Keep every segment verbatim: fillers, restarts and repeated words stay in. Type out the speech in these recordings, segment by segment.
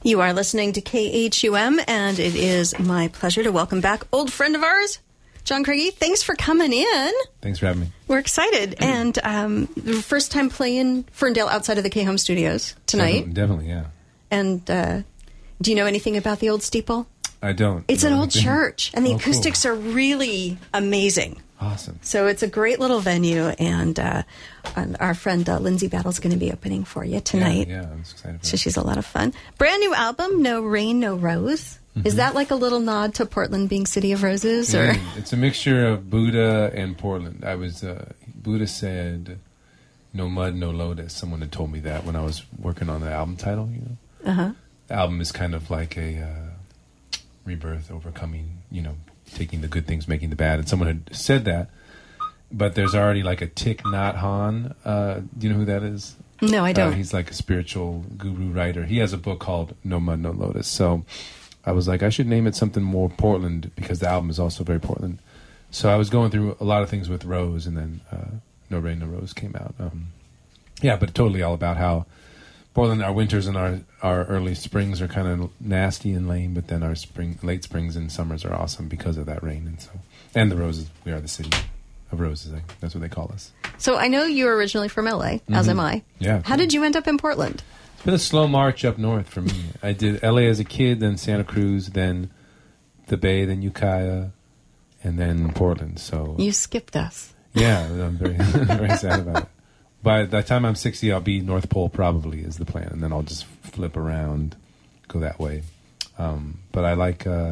You are listening to K H U M, and it is my pleasure to welcome back old friend of ours, John Craigie. Thanks for coming in. Thanks for having me. We're excited. And um, first time playing Ferndale outside of the K-Home Studios tonight. Definitely, definitely yeah. And uh, do you know anything about the old steeple? I don't. It's an old anything. church, and the oh, acoustics cool. are really amazing. Awesome. So it's a great little venue, and, uh, and our friend uh, Lindsay Battle's going to be opening for you tonight. Yeah, yeah I'm excited for So that. she's a lot of fun. Brand new album, No Rain, No Rose. Mm-hmm. Is that like a little nod to Portland being City of Roses? Or Yeah, it's a mixture of Buddha and Portland. I was uh, Buddha said, "No mud, no lotus." Someone had told me that when I was working on the album title. You know, uh-huh. The album is kind of like a uh, rebirth, overcoming. You know, taking the good things, making the bad. And someone had said that, but there's already like a Thich Nhat Hanh. Uh, do you know who that is? No, I don't. Uh, he's like a spiritual guru writer. He has a book called No Mud, No Lotus. So I was like, I should name it something more Portland because the album is also very Portland. So I was going through a lot of things with Rose, and then uh, No Rain, No Rose came out. Um, yeah, but totally all about how Portland, our winters and our, our early springs are kind of nasty and lame, but then our spring, late springs and summers are awesome because of that rain. And so, and the roses. We are the city of roses. I, that's what they call us. So I know you were originally from L A, mm-hmm. as am I. Yeah. How did you end up in Portland? It's been a slow march up north for me. I did L A as a kid, then Santa Cruz, then the Bay, then Ukiah, and then Portland. So you skipped us. Yeah, I'm very, very sad about it. By the time I'm sixty, I'll be North Pole probably is the plan, and then I'll just flip around, go that way. Um, but I like, uh,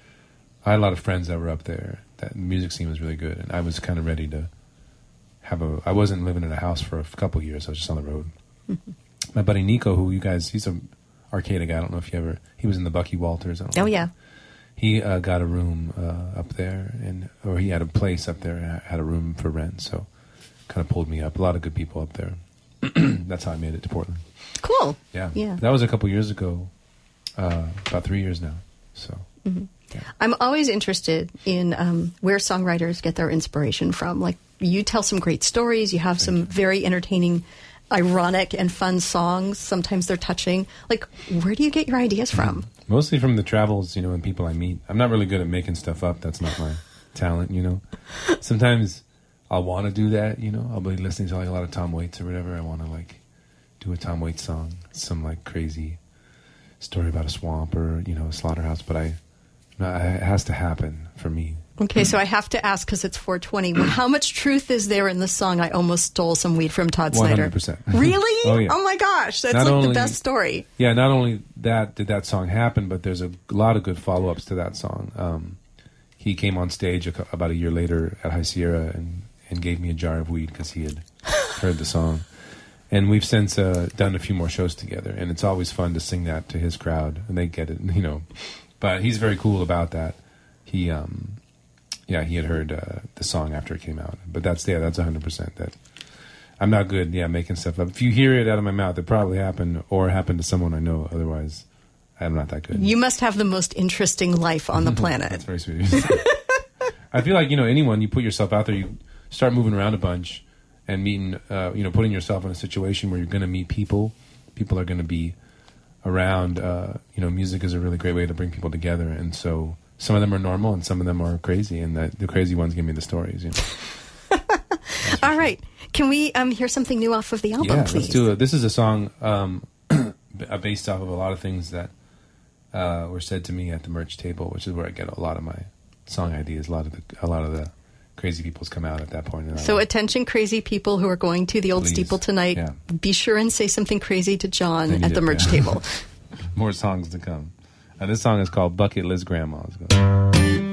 I had a lot of friends that were up there. That the music scene was really good, and I was kind of ready to have a. I wasn't living in a house for a couple of years. I was just on the road. Mm-hmm. My buddy Nico, who you guys, he's a arcade guy. I don't know if you ever. He was in the Bucky Walters. I don't know. Oh yeah. He uh, got a room uh, up there, and or he had a place up there, and had a room for rent. So. Kind of pulled me up. A lot of good people up there. That's how I made it to Portland. Cool. Yeah. Yeah. That was a couple years ago. Uh, about three years now. So. Mm-hmm. Yeah. I'm always interested in um, where songwriters get their inspiration from. Like, you tell some great stories. You have Thank some you. very entertaining, ironic, and fun songs. Sometimes they're touching. Like, where do you get your ideas from? Mm-hmm. Mostly from the travels, you know, and people I meet. I'm not really good at making stuff up. That's not my talent, you know. Sometimes I'll want to do that, you know. I'll be listening to like a lot of Tom Waits or whatever. I want to like do a Tom Waits song, some like crazy story about a swamp or, you know, a slaughterhouse. But I, no, it has to happen for me. Okay, so I have to ask because it's four twenty. How much truth is there in the song "I Almost Stole Some Weed from Todd Snyder"? one hundred percent. Really? Oh, yeah. Oh my gosh, that's Not like only, the best story. Yeah, not only that did that song happen, but there's a lot of good follow-ups to that song. Um, he came on stage a, about a year later at High Sierra and. and gave me a jar of weed because he had heard the song. And we've since uh, done a few more shows together, and it's always fun to sing that to his crowd, and they get it, you know. But he's very cool about that. He, um, yeah, he had heard uh, the song after it came out. But that's, yeah, that's one hundred percent that. I'm not good, yeah, making stuff up. If you hear it out of my mouth, it probably happened, or happened to someone I know. Otherwise, I'm not that good. You must have the most interesting life on the planet. That's very sweet. I feel like, you know, anyone, you put yourself out there, you start moving around a bunch and meeting, uh, you know, putting yourself in a situation where you're going to meet people. People are going to be around. Uh, you know, music is a really great way to bring people together. And so some of them are normal and some of them are crazy. And the, the crazy ones give me the stories, you know. All sure. right. Can we um, hear something new off of the album, yeah, please? Let's do it. This is a song um, based off of a lot of things that uh, were said to me at the merch table, which is where I get a lot of my song ideas. A lot of the, a lot of the crazy people's come out at that point. In so life. Attention crazy people who are going to the Old Please. Steeple tonight, yeah. Be sure and say something crazy to John at the it, merch yeah. table. More songs to come. Uh, this song is called Bucket List Grandma. Let's go.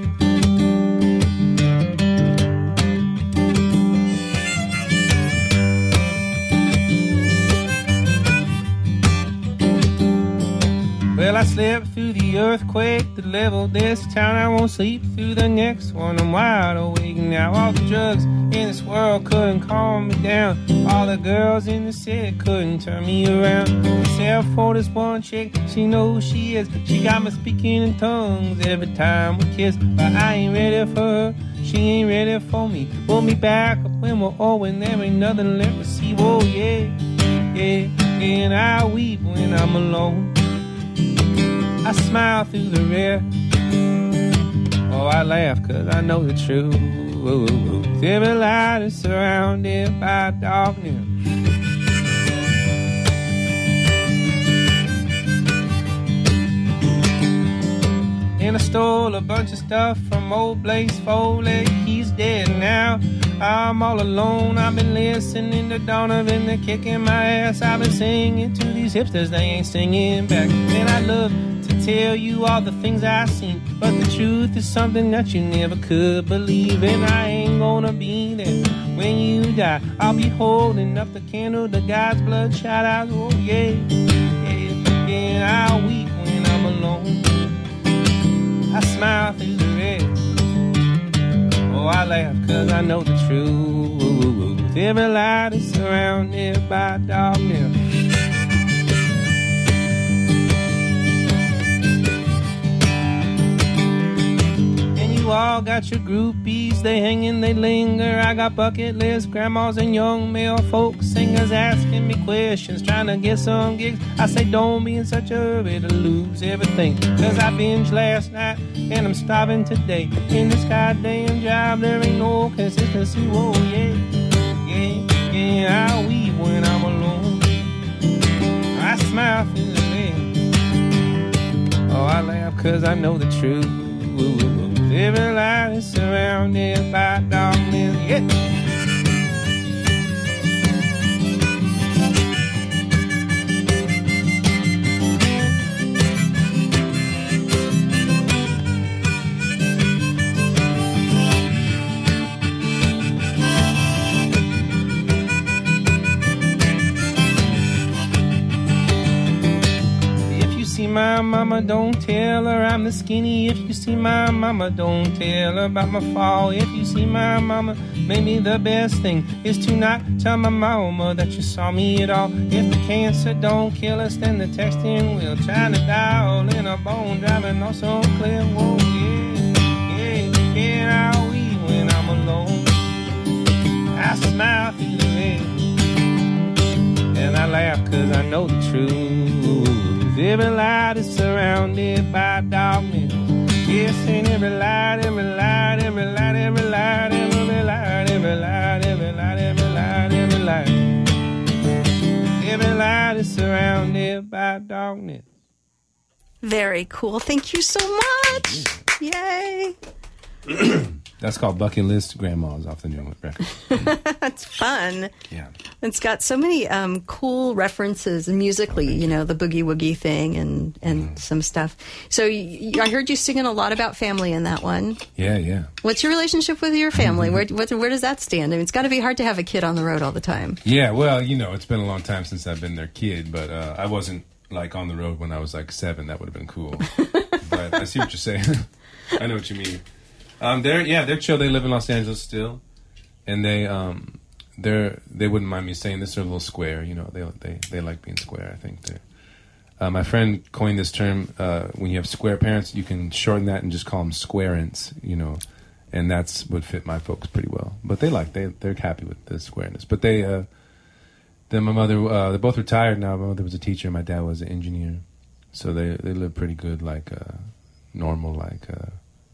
Well, I slept through the earthquake that leveled this town. I won't sleep through the next one. I'm wide awake now. All the drugs in this world couldn't calm me down. All the girls in the city couldn't turn me around. Except for this one chick, she knows who she is. She got me speaking in tongues every time we kiss. But I ain't ready for her, she ain't ready for me. Pull me back up when we're old, when there ain't nothing left to see. Whoa, yeah, yeah, and I weep when I'm alone. I smile through the rest. Oh, I laugh cause I know the truth. Every light is surrounded by darkness. And I stole a bunch of stuff from old Blaze Foley. He's dead now. I'm all alone. I've been listening to Donovan. They're kicking my ass. I've been singing to these hipsters. They ain't singing back. And I love to tell you all the things I've seen, but the truth is something that you never could believe. And I ain't gonna be there when you die. I'll be holding up the candle to God's bloodshot eyes. Oh yeah, yeah, yeah. I'll weep when I'm alone. I smile through the red. Oh, I laugh cause I know the truth. Every light is surrounded by darkness. You all got your groupies, they hanging, they linger. I got bucket list grandmas and young male folk singers asking me questions, trying to get some gigs. I say don't be in such a hurry to lose everything, cause I binged last night and I'm starving today. In this goddamn job there ain't no consistency. Whoa, yeah, yeah, yeah. I weep when I'm alone. I smile through the lens. Oh, I laugh cause I know the truth. Every light is surrounded by darkness. Yeah. My mama, don't tell her I'm the skinny. If you see my mama, don't tell her about my fall. If you see my mama, maybe the best thing is to not tell my mama that you saw me at all. If the cancer don't kill us, then the texting will. Trying to dial in a bone, driving on so clear. Whoa, yeah, yeah, yeah. I weep when I'm alone. I smile through the red, and I laugh cause I know the truth. Every light is surrounded by darkness. Yes, and every light, every light, every light, every light, every light, every light, every light, every light, every light. Every light is surrounded by darkness. Very cool. Thank you so much. Yay. That's called Bucket List Grandmas off the new record. That's fun. Yeah. It's got so many um, cool references musically, you know, the boogie woogie thing and, and mm. some stuff. So you, I heard you singing a lot about family in that one. Yeah, yeah. What's your relationship with your family? where, what, where does that stand? I mean, it's got to be hard to have a kid on the road all the time. Yeah, well, you know, it's been a long time since I've been their kid, but uh, I wasn't, like, on the road when I was, like, seven. That would have been cool. But I see what you're saying. I know what you mean. Um, they're yeah, they're chill. They live in Los Angeles still, and they um, they're they wouldn't mind me saying this. They're a little square, you know. They they they like being square. I think they. Uh, my friend coined this term. Uh, when you have square parents, you can shorten that and just call them squarents, you know, and that's would fit my folks pretty well. But they like they they're happy with the squareness. But they uh, then my mother uh, they're both retired now. My mother was a teacher. My dad was an engineer, so they they live pretty good, like uh, normal, like. Uh,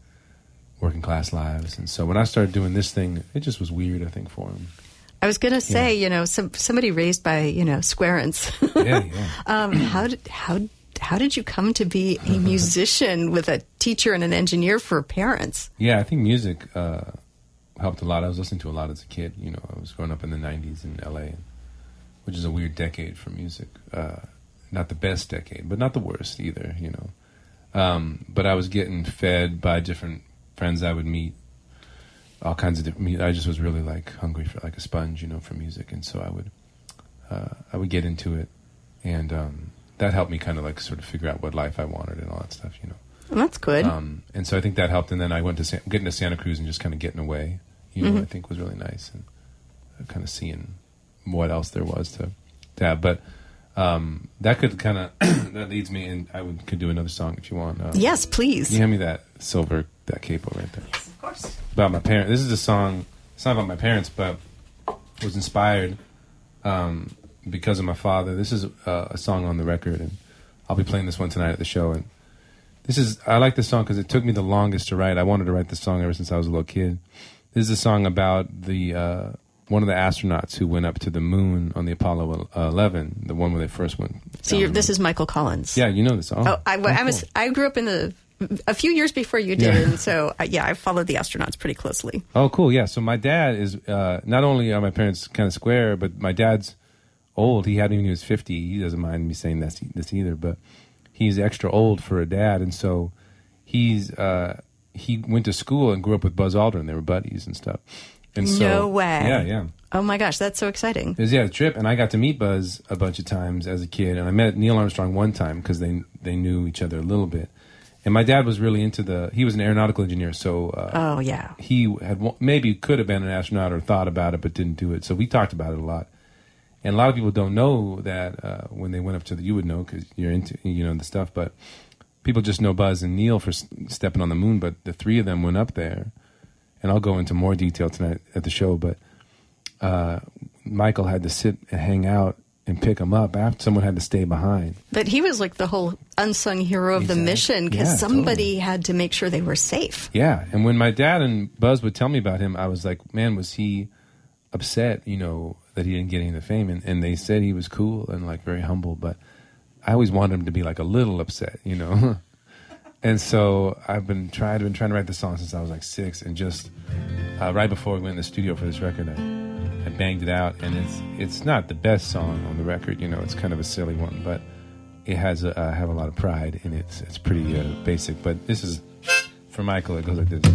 working class lives. And so when I started doing this thing, it just was weird, I think, for him. I was going to say, yeah. you know, some somebody raised by, you know, squarents. yeah, yeah. um, how did how how did you come to be a musician with a teacher and an engineer for parents? Yeah, I think music uh, helped a lot. I was listening to a lot as a kid. You know, I was growing up in the nineties in L A, which is a weird decade for music. Uh, not the best decade, but not the worst either, you know. Um, but I was getting fed by different friends I would meet, all kinds of different. I just was really like hungry for like a sponge, you know, for music, and so I would, uh, I would get into it, and um, that helped me kind of like sort of figure out what life I wanted and all that stuff, you know. Well, that's good. Um, and so I think that helped, and then I went to San- getting to Santa Cruz and just kind of getting away, you know, mm-hmm. I think was really nice, and uh, kind of seeing what else there was to, to have, but. Um, that could kind of that leads me, and I would could do another song if you want. Um, yes, please. Can you hand me that silver that capo right there? Yes, of course. About my parents. This is a song. It's not about my parents, but it was inspired um, because of my father. This is uh, a song on the record, and I'll be playing this one tonight at the show. And This is I like this song because it took me the longest to write. I wanted to write this song ever since I was a little kid. This is a song about the uh, one of the astronauts who went up to the moon on the Apollo eleven, the one where they first went. So you're, this is Michael Collins. Yeah, you know this song. Oh, I, oh, I was cool. I grew up in the a few years before you did, Yeah. and so uh, yeah, I followed the astronauts pretty closely. Oh, cool. Yeah. So my dad is uh, not only are my parents kind of square, but my dad's old. He hadn't even he was fifty. He doesn't mind me saying this this either, but he's extra old for a dad, and so he's uh, he went to school and grew up with Buzz Aldrin. They were buddies and stuff. And so, No way. Yeah, yeah. Oh my gosh, that's so exciting. It was yeah, a trip, and I got to meet Buzz a bunch of times as a kid, and I met Neil Armstrong one time because they they knew each other a little bit. And my dad was really into the. He was an aeronautical engineer, so uh, Oh yeah. he had wa- maybe could have been an astronaut or thought about it, but didn't do it. So we talked about it a lot. And a lot of people don't know that uh, when they went up to the, you would know because you're into you know the stuff, but people just know Buzz and Neil for s- stepping on the moon. But the three of them went up there, and I'll go into more detail tonight at the show. But uh, Michael had to sit and hang out and pick them up after someone had to stay behind. But he was like the whole unsung hero of Exactly. the mission because Yeah, somebody totally. had to make sure they were safe. Yeah, and when my dad and Buzz would tell me about him, I was like, man, was he upset, you know, that he didn't get any of the fame? And, and they said he was cool and like very humble, but I always wanted him to be like a little upset, you know. And so I've been trying, I've been trying to write the song since I was like six, and just uh, right before we went in the studio for this record, I, I banged it out, and it's it's not the best song on the record, you know. It's kind of a silly one, but it has a, I have a lot of pride, and it's it's pretty uh, basic. But this is for Michael. It goes like this.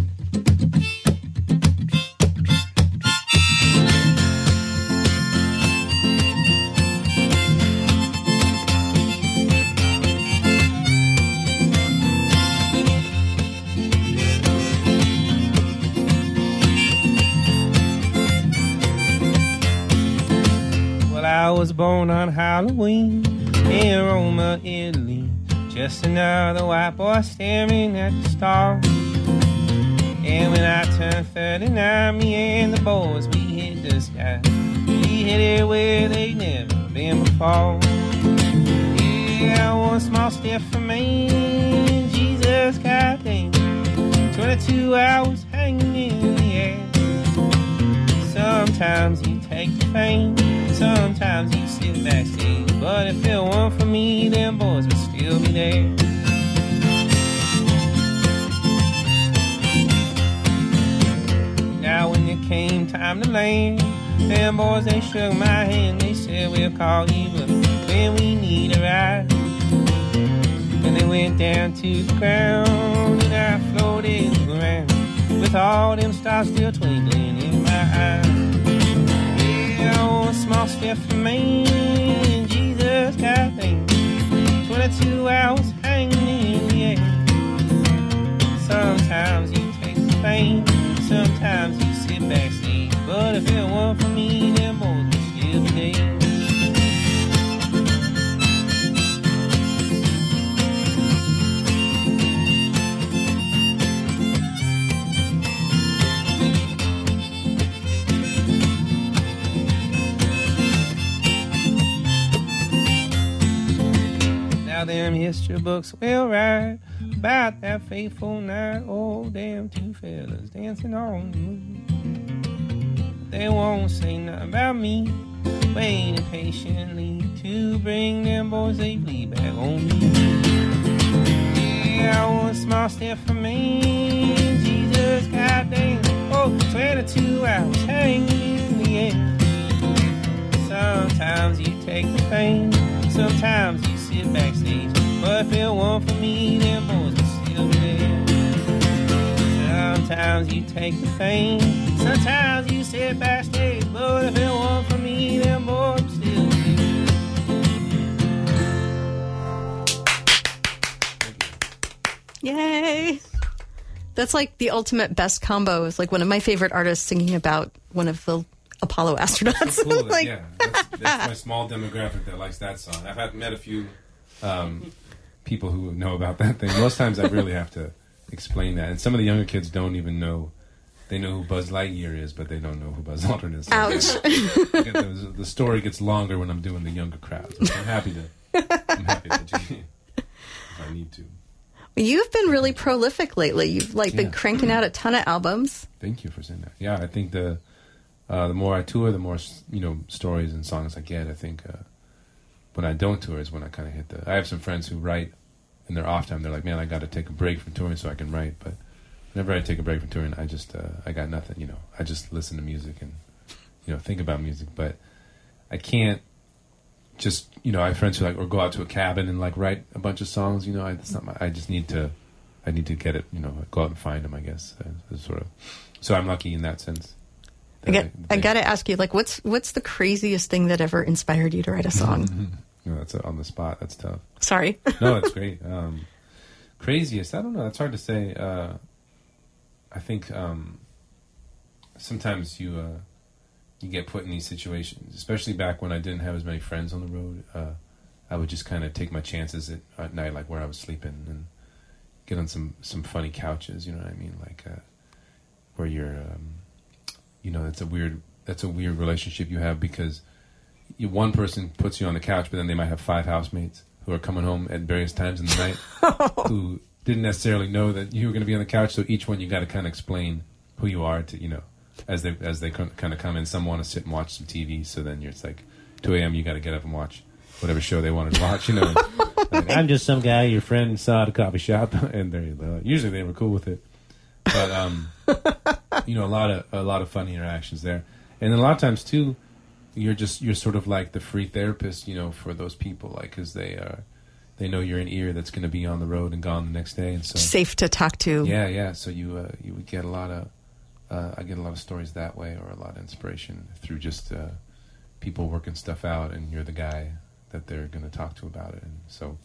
I was born on Halloween in Roma, Italy. Just another white boy staring at the stars. And when I turned thirty-nine, me and the boys, we hit the sky. We hit it where they'd never been before. Yeah, one small step for me, Jesus, goddamn. twenty-two hours hanging in the air. Sometimes you take the fame, sometimes you sit backstage. But if it weren't for me, them boys would still be there. Now when it came time to land, them boys, they shook my hand. They said, we'll call you up when we need a ride. And they went down to the ground, and I floated around with all them stars still twinkling in my eyes. Yeah, one small step for me, and Jesus, goddamn, twenty-two hours hanging in the air. Sometimes you take the fame, sometimes you sit backstage. But if it weren't for me, them boys would still be there. Now them history books will write about that fateful night. Oh, damn two fellas dancing on the moon. They won't say nothing about me, waiting patiently to bring them boys safely back on me. Yeah, one small step for me, Jesus, goddamn. Oh, twenty-two hours hanging in the air. Sometimes you take the fame, sometimes you sit backstage. But if it weren't for me, them boys would still be there. Sometimes you take the fame, sometimes you sit backstage. But if it weren't for me, them boys would still be there. Yay! That's like the ultimate best combo. It's like one of my favorite artists singing about one of the Apollo astronauts. Cool, like, yeah, that's, that's my small demographic that likes that song. I've had, met a few um, people who know about that thing. Most times I really have to explain that. And some of the younger kids don't even know. They know who Buzz Lightyear is, but they don't know who Buzz Aldrin is. So ouch. the, the story gets longer when I'm doing the younger crowds. I'm happy to. I'm happy to do it if I need to. You've been really prolific lately. You've like been Yeah. cranking out a ton of albums. Thank you for saying that. Yeah, I think the uh, the more I tour, the more you know stories and songs I get. I think uh, when I don't tour is when I kind of hit the. I have some friends who write in their off time. They're like, "Man, I got to take a break from touring so I can write." But whenever I take a break from touring, I just uh, I got nothing. You know, I just listen to music and you know think about music. But I can't just you know I have friends who like or go out to a cabin and like write a bunch of songs. You know, I, that's not my. I just need to. I need to get it. You know, go out and find them. I guess uh, sort of. So I'm lucky in that sense. I got. I got to ask you, like, what's what's the craziest thing that ever inspired you to write a song? No, that's on the spot. That's tough. Sorry. No, that's great. Um, craziest? I don't know. It's hard to say. Uh, I think um, sometimes you uh, you get put in these situations, especially back when I didn't have as many friends on the road. Uh, I would just kind of take my chances at, at night, like where I was sleeping, and get on some, some funny couches. You know what I mean? Like uh, where you're, um, you know, that's a weird that's a weird relationship you have because. You, one person puts you on the couch, but then they might have five housemates who are coming home at various times in the night who didn't necessarily know that you were going to be on the couch. So each one you got to kind of explain who you are to, you know, as they as they kind of come in. Some want to sit and watch some T V, so then you're, it's like two a.m. You got to get up and watch whatever show they wanted to watch. You know, like, I'm just some guy your friend saw at a coffee shop, and they uh, usually they were cool with it. But um, you know, a lot of a lot of funny interactions there, and then a lot of times too. You're just you're sort of like the free therapist, you know, for those people, like because they are, they know you're an ear that's going to be on the road and gone the next day, and so safe to talk to. Yeah, yeah. So you uh, you would get a lot of, uh, I get a lot of stories that way, or a lot of inspiration through just uh, people working stuff out, and you're the guy that they're going to talk to about it, and so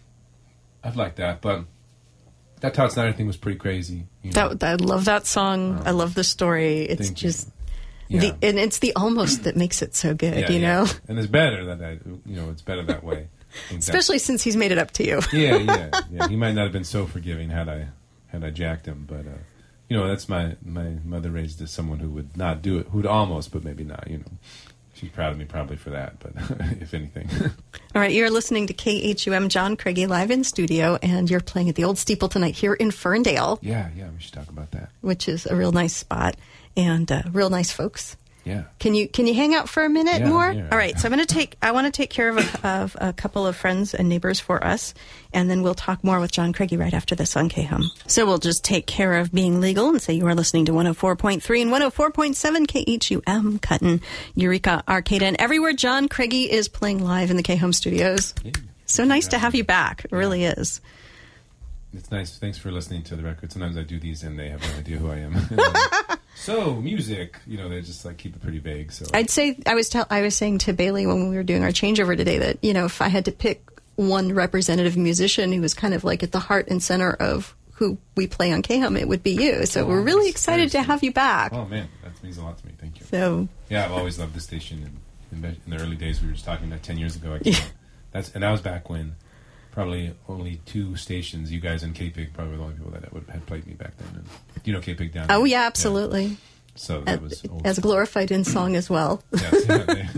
I'd like that. But that Todd Snyder thing was pretty crazy. You know? That I love that song. Um, I love the story. It's just. You. Yeah. The, and it's the almost that makes it so good, yeah, you yeah. know? And it's better that I, you know, it's better that way. Especially since he's made it up to you. yeah, yeah, yeah. He might not have been so forgiving had I had I jacked him, but, uh, you know, that's my, my mother raised as someone who would not do it, who'd almost, but maybe not, you know. She's proud of me probably for that, but if anything. All right, you're listening to K H U M, John Craigie, live in studio, and you're playing at the Old Steeple tonight here in Ferndale. Yeah, yeah, we should talk about that. Which is a real nice spot, and uh, real nice folks. Yeah. Can you can you hang out for a minute yeah, more? Yeah. All right. So I'm going to take. I want to take care of a, of a couple of friends and neighbors for us, and then we'll talk more with John Craigie right after this on K H U M. So we'll just take care of being legal and say you are listening to one oh four point three and one oh four point seven K H U M, Cutton, Eureka, Arcata, and everywhere. John Craigie is playing live in the K H U M studios. Yeah. So nice to have you back. It really is. It's nice. Thanks for listening to the record. Sometimes I do these and they have no idea who I am. So music, you know, they just like keep it pretty vague. So I'd say I was tell, I was saying to Bailey when we were doing our changeover today that, you know, if I had to pick one representative musician who was kind of like at the heart and center of who we play on K H U M, it would be you. So oh, we're really excited to have you back. Oh man, that means a lot to me. Thank you. So yeah, I've always loved this station. In, in, in the early days, we were just talking about ten years ago. I came yeah. That's and that was back when. Probably only two stations, you guys and K-Pig, probably were the only people that would, had played me back then. And, you know K-Pig down there? Oh, yeah, absolutely. Yeah. So that as, was as glorified in song as well. Yes, yeah, they,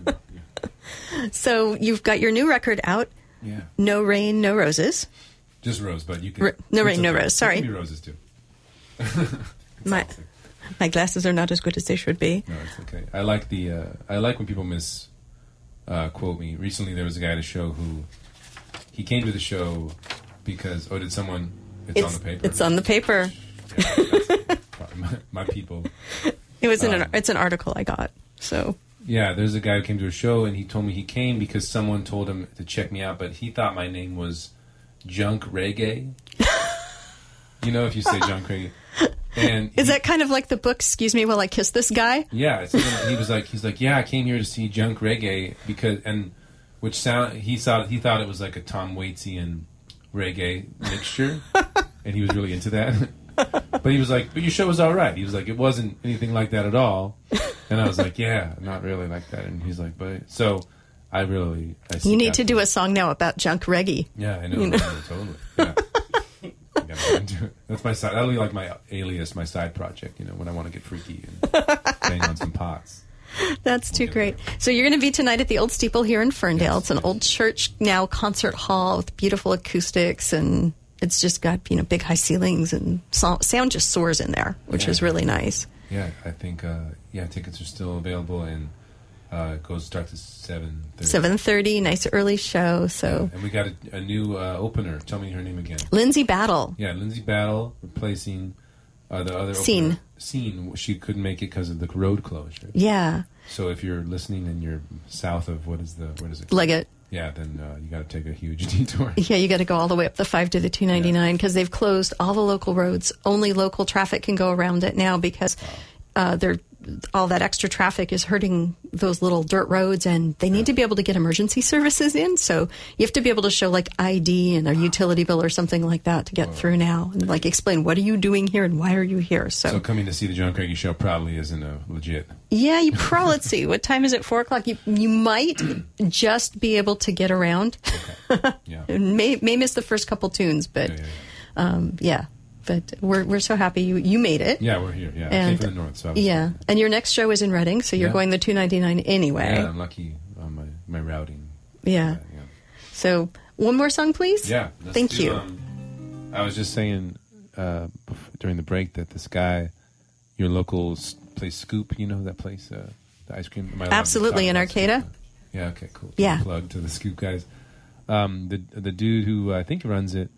yeah. So you've got your new record out. Yeah. No Rain, No Roses. Just Rose, but you can... R- no Rain, okay. No Rose, sorry. It can be roses, too. my, my glasses are not as good as they should be. No, it's okay. I like the... Uh, I like when people mis... Uh, quote me. Recently, there was a guy at a show who... He came to the show because, oh, did someone, it's, it's on the paper? It's on the paper. Yeah, my, my people. It was in um, an, it's an article I got, so. Yeah, there's a guy who came to a show, and he told me he came because someone told him to check me out, but he thought my name was Junk Reggae. You know, if you say John Craigie. And Is he, that kind of like the book, Excuse Me While I Kiss This Guy? Yeah, so he was like, he's like, yeah, I came here to see Junk Reggae because, and... Which sound he thought he thought it was like a Tom Waitian reggae mixture, and he was really into that. But he was like, "But your show was all right." He was like, "It wasn't anything like that at all." And I was like, "Yeah, not really like that." And he's like, "But so I really." I you need to do a song now about junk reggae. Yeah, I know, you know? I know totally. Yeah. I gotta get into it. That's my side. That'll be like my alias, my side project. You know, when I want to get freaky and bang on some pots. That's too great. So you're going to be tonight at the Old Steeple here in Ferndale. Yes, it's an yes. old church now concert hall with beautiful acoustics and it's just got, you know, big high ceilings and so- sound just soars in there, which yeah. is really nice. Yeah, I think, uh, yeah, tickets are still available, and uh, it goes starts at seven thirty. seven thirty, nice early show. So, yeah. And we got a, a new uh, opener. Tell me her name again. Lindsay Battle. Yeah, Lindsay Battle replacing uh, the other Scene. opener. Scene. She couldn't make it because of the road closure. Yeah. So if you're listening and you're south of, what is the, what is it? Leggett. Yeah, then uh, you got to take a huge detour. Yeah, you got to go all the way up the five to the two ninety-nine because they've closed all the local roads. Only local traffic can go around it now because uh, they're all that extra traffic is hurting those little dirt roads, and they need yeah. to be able to get emergency services in. So you have to be able to show like I D and a utility bill or something like that to get Whoa. through now, and like explain what are you doing here and why are you here. So, so coming to see the John Craigie Show probably isn't a legit. Yeah, you probably let's see what time is it? Four o'clock. You you might just be able to get around. Okay. Yeah, may may miss the first couple tunes, but yeah. yeah, yeah. Um, yeah. But we're we're so happy you, you made it. Yeah, we're here. Yeah, and, I came from the north. So yeah, and your next show is in Reading, so you're yeah. going the two ninety-nine anyway. Yeah, I'm lucky on my, my routing. Yeah. Uh, yeah. So one more song, please. Yeah. Thank do, you. Um, I was just saying uh, during the break that this guy, your local place Scoop, you know that place, uh, the ice cream. Am I Absolutely, in Arcata. Scoop? Yeah. Okay. Cool. Yeah. Plug to the Scoop guys. Um, the the dude who I think runs it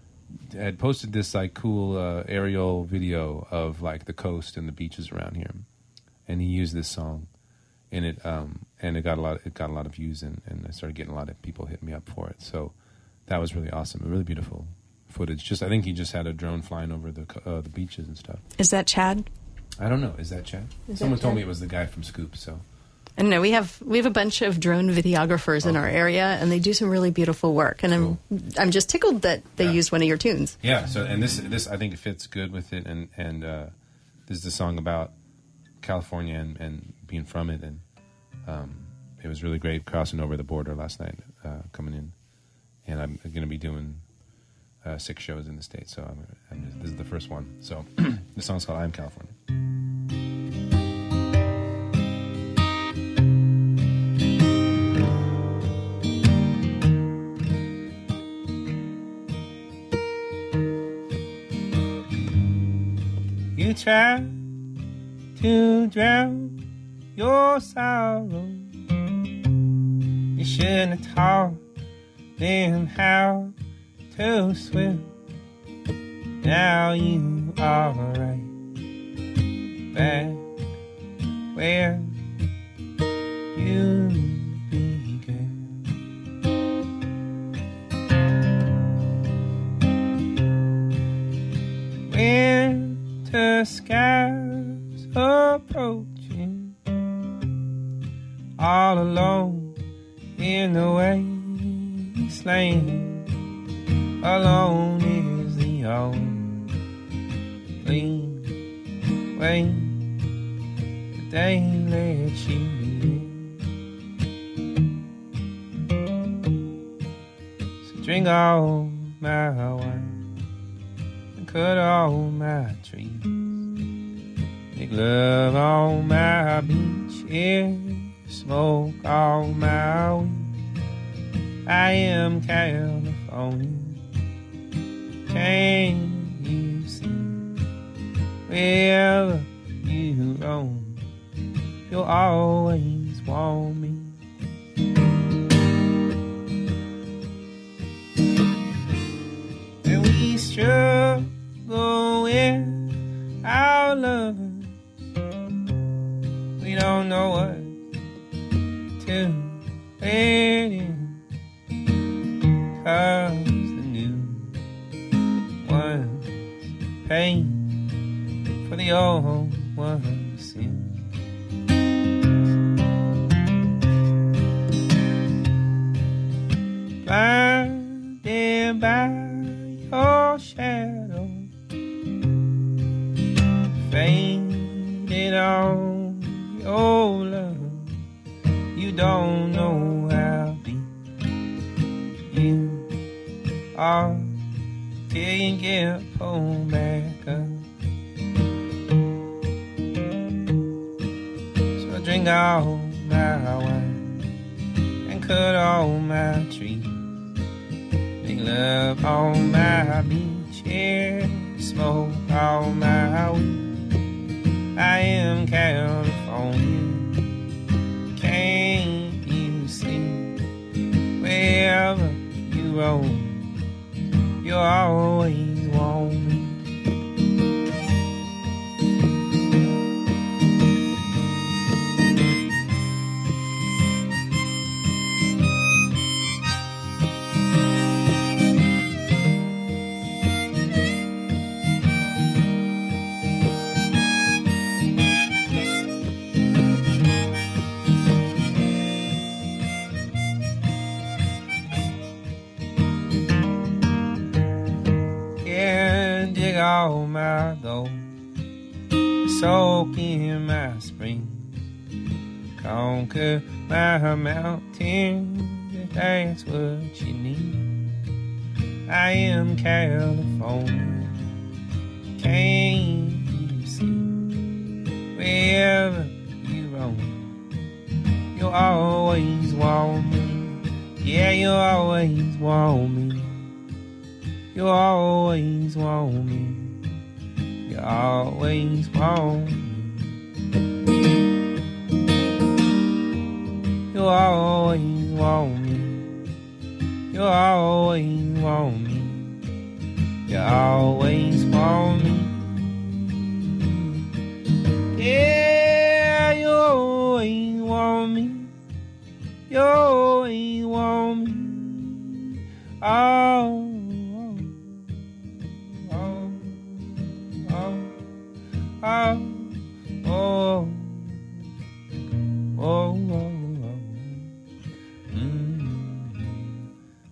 had posted this like cool uh, aerial video of like the coast and the beaches around here, and he used this song, and it um and it got a lot it got a lot of views, and, and I started getting a lot of people hitting me up for it. So that was really awesome, really beautiful footage. Just I think he just had a drone flying over the uh, the beaches and stuff. Is that Chad? I don't know. Is that Chad? Is Someone that told Chad? me it was the guy from Scoop. So. And no, we have we have a bunch of drone videographers okay. in our area, and they do some really beautiful work. And cool. I'm I'm just tickled that they yeah. used one of your tunes. Yeah. So and this this I think it fits good with it, and and uh, this is the song about California and, and being from it, and um, it was really great crossing over the border last night, uh, coming in, and I'm going to be doing uh, six shows in the States. So I'm, I'm just, this is the first one. So the song's called "I'm California." You try to drown your sorrow. You shouldn't have taught them how to swim. Now you are right back where you began. Winter skies approaching, all alone in the wasteland. Alone is the only way that they let you in. So drink all my wine and cut all my trees, make love on my beach, yeah, smoke all my weed. I am California. Can you see? Wherever you roam, you'll always want me. And we struggle with our lovers, we don't know what to let in. 'Cause the new one's pain for the old one's sin. Blinded by your shadow, faded on your love. You don't know how deep you are till you get pulled back up. So I drink all my wine and cut all my trees, make love on my beach, yeah, smoke on my weed. I am California. Can't you see? Wherever you roam, you always want me. All my gold, soak in my spring, conquer my mountains, if that's what you need. I am California. Can't you see? Wherever you roam, you always want me. Yeah, you always want me. You always want me. You always want me. You always want me. You always want me. You always want me. Yeah, you always want me. You always want me. Oh. Oh, oh, oh, oh, oh. Mm.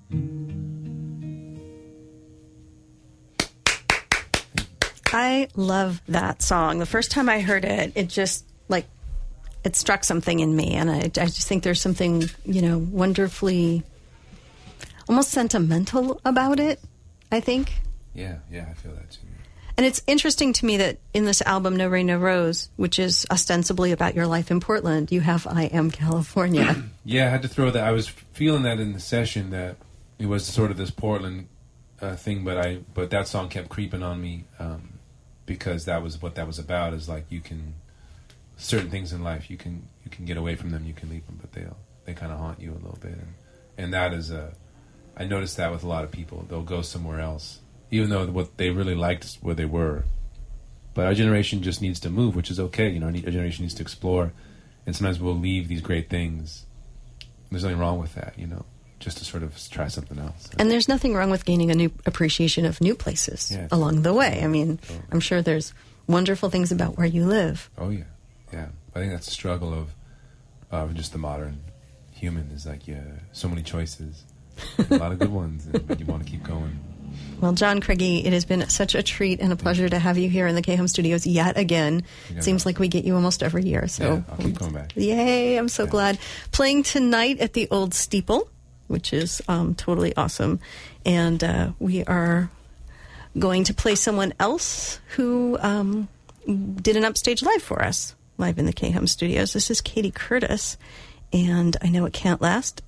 I love that song. The first time I heard it, it just, like, it struck something in me. And I, I just think there's something, you know, wonderfully, almost sentimental about it, I think. Yeah, yeah, I feel that too. And it's interesting to me that in this album, No Rain, No Rose, which is ostensibly about your life in Portland, you have I Am California. Yeah, I had to throw that. I was feeling that in the session, that it was sort of this Portland uh, thing, but I but that song kept creeping on me um, because that was what that was about, is like you can, certain things in life, you can you can get away from them, you can leave them, but they'll, they kind of haunt you a little bit. And, and that is, a, I noticed that with a lot of people. They'll go somewhere else, even though what they really liked where they were. But our generation just needs to move, which is okay. You know, our generation needs to explore, and sometimes we'll leave these great things. There's nothing wrong with that, you know, just to sort of try something else. And there's nothing wrong with gaining a new appreciation of new places yeah, along the way. I mean, totally. I'm sure there's wonderful things about where you live. Oh, yeah. Yeah. I think that's the struggle of, of just the modern human, is like, yeah, so many choices, a lot of good ones, and, but you want to keep going. Well, John Craigie, it has been such a treat and a pleasure to have you here in the K-Hum Studios yet again. It seems like we get you almost every year. So yeah, I'll keep coming back. Yay, I'm so yeah. glad. Playing tonight at the Old Steeple, which is um, totally awesome. And uh, we are going to play someone else who um, did an Upstage Live for us, live in the K-Hum Studios. This is Katie Curtis, and I Know It Can't Last.